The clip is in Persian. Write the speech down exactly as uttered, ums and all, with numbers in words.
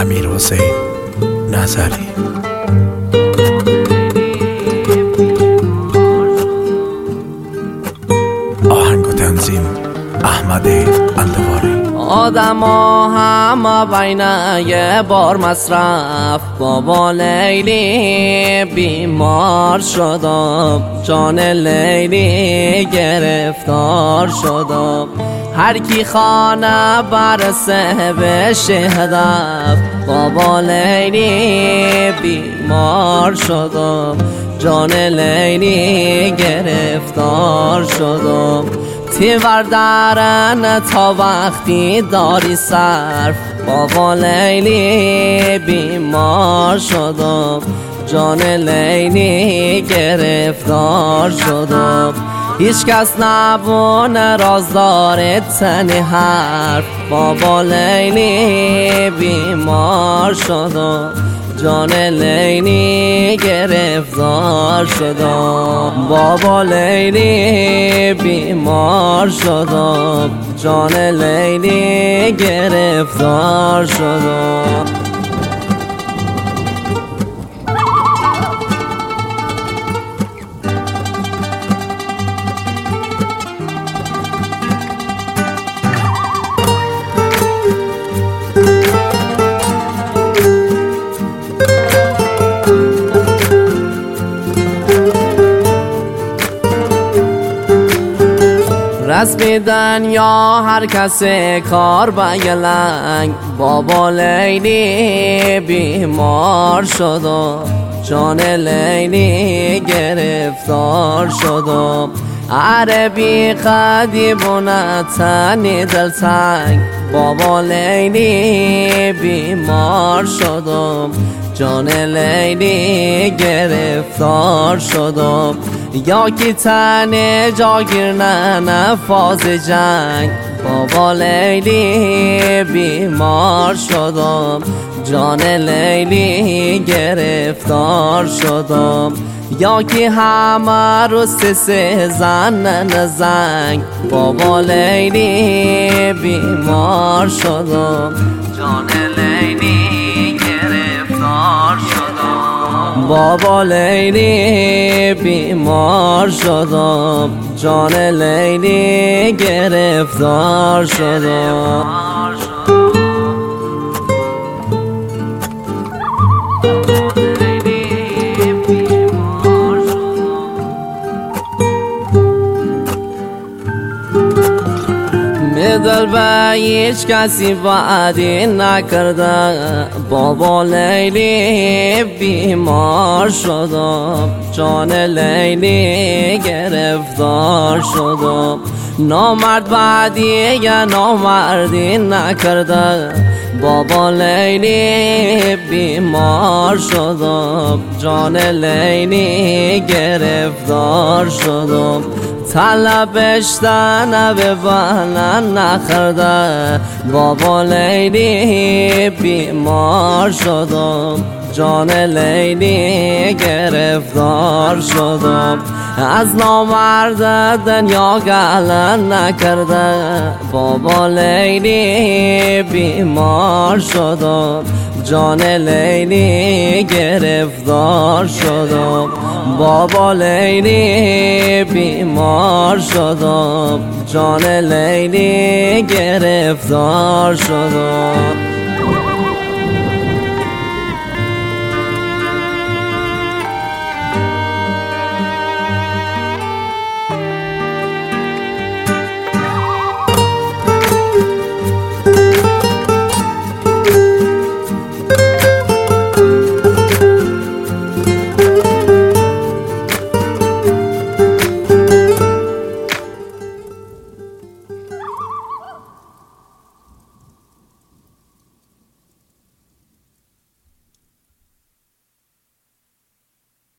امیرحسین نظری. آهنگ و تنظیم احمد اندواری. آدما همه بین یه بار مصرف، بابا لیلی بیمار شدم، جان لیلی گرفتار شدم. هر کی خانه برسه بشه هدف، بابا لیلی بیمار شدم، جان لیلی گرفتار شدم. تیور درن تا وقتی داری صرف، بابا لیلی بیمار شدم، جان لیلی گرفتار شدم. هیچ کس نبونه راز داره تنی حرف، بابا لیلی بیمار شدم، جان لیلی گرفتار شدم. بابا لیلی بیمار شدم، جان لیلی گرفتار شدم. رسمی دنیا هر کس کار بگلنگ، بابا لیلی بیمار شدم، جان لیلی گرفتار شدم. عربی قدیبونه تنی دلتنگ، بابا لیلی بیمار شدم، جان لیلی گرفتار شدم. یا کی تنه جاگیر نه نفاز جنگ، بابا لیلی بیمار شدم، جان لیلی گرفتار شدم. یا کی همه رو سه زن زنگ، بابا لیلی بیمار شدم، جان لیلی گرفتار شدم. بابا لیلی بیمار شدم، جان لیلی گرفتار شدم. دل به هیچ کسی وعده نکرده، بابا لیلی بیمار شدم، جان لیلی گرفتار شدم. نامرد بعدی یا نامردی نکرده، بابا لیلی بیمار شدم، جان لیلی گرفتار شدم. طلبش تنه به بلن نخرده، بابا لیلی بیمار شدم، جان لیلی گرفتار شدم. از نامرد دنیا گلن نکرده، بابا لیلی بیمار شدم، جان لیلی گرفتار شدم. بابا لیلی بیمار شدم، جان لیلی گرفتار شدم.